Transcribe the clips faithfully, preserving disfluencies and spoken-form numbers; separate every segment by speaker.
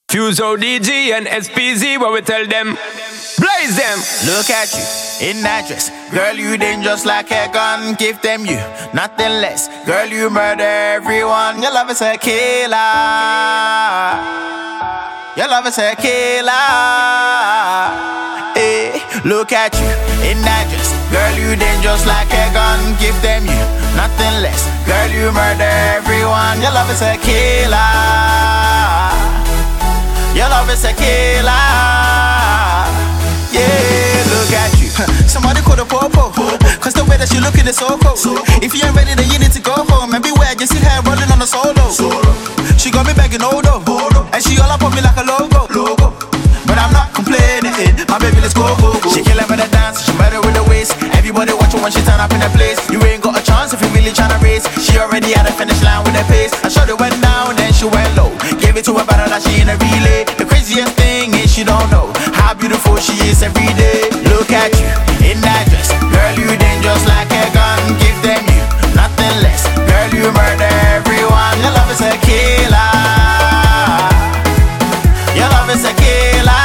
Speaker 1: Fuso D G and S P Z, what we tell them? Blaze them!
Speaker 2: Look at you, in that dress. Girl, you dangerous like a gun. Give them you, nothing less. Girl, you murder everyone. Your love is a killer. Your love is a killer. Hey, look at you, in that dress. Girl, you dangerous like a gun. Give them you, nothing less. Girl, you murder everyone. Your love is a killer. Your love is a killer. Yeah, look at you. Somebody call the popo, cause the way that you looking is so cold. If you ain't ready, then you need to go home. And beware, you see her rolling on the solo. She got me begging Odo, and she all up on me like a logo. But I'm not complaining, my baby, let's go, go, go. She killing with the dance, she murder with the waist. Everybody watching when she turn up in the place. You ain't got a chance if you really tryna race. She already at the finish line with the pace. I shot it went down, then she went low. Gave it to her better that she in a relay. The craziest thing is she don't know how beautiful she is every day. Look at you, in that dress. Girl, you dangerous like a gun. Give them you, nothing less. Girl, you murder everyone. Your love is a killer. Your love is a killer.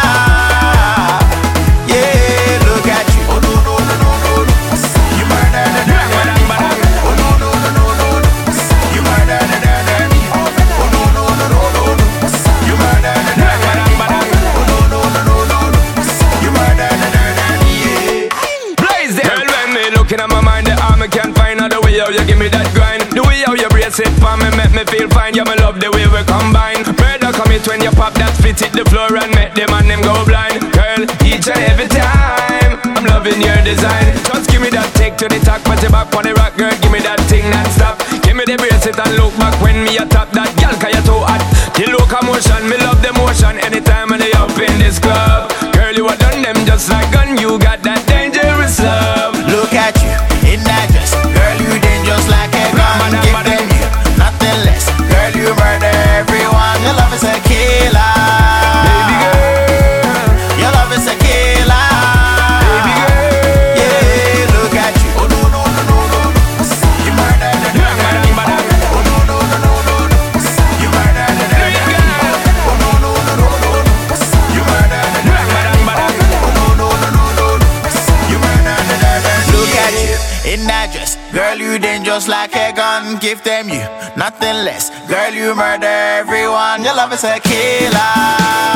Speaker 2: Yeah, look at you. Oh no no no no no no. You murder the dirty. Oh no no no no no no. You murder the dirty. Oh no no no no no no. You murder the dirty. Oh no no no no no no. You murder the dirty. Yeah.
Speaker 1: Blaze them! Girl, when me looking at my mind, the arm I can't find out the way how you give me that grind. The way how you brace it for me make me feel fine. Yeah, me love the way we combine. Murder commit when you pop that split hit the floor and make them and them go blind. Girl, each and every time I'm loving your design. Just give me that take to the talk, put your back on the rock, girl. Give me that thing non stop. Give me the bracelet and look back when me a top that girl, cause you too hot. The locomotion, me love the motion. Anytime when they up in this club, girl, you a done them just like gun. You got that dangerous love.
Speaker 2: Look at you, in that dress. Girl, you dangerous like a gun. Give them you, nothing less. Girl, you murder everyone. Your love is a killer.
Speaker 1: Baby girl,
Speaker 2: your love is a killer.
Speaker 1: Baby girl,
Speaker 2: yeah, look at you. Oh no no no no no. You murder the dirty. Oh no no no no no. You murder the dirty. Oh no no no no no. You murder the dirty. Oh no no no no no. You murder the dirty. Look at you, in that dress. Girl, you dangerous like a gun. Give them you, nothing less. Girl, you murder everyone. Your love is a killer.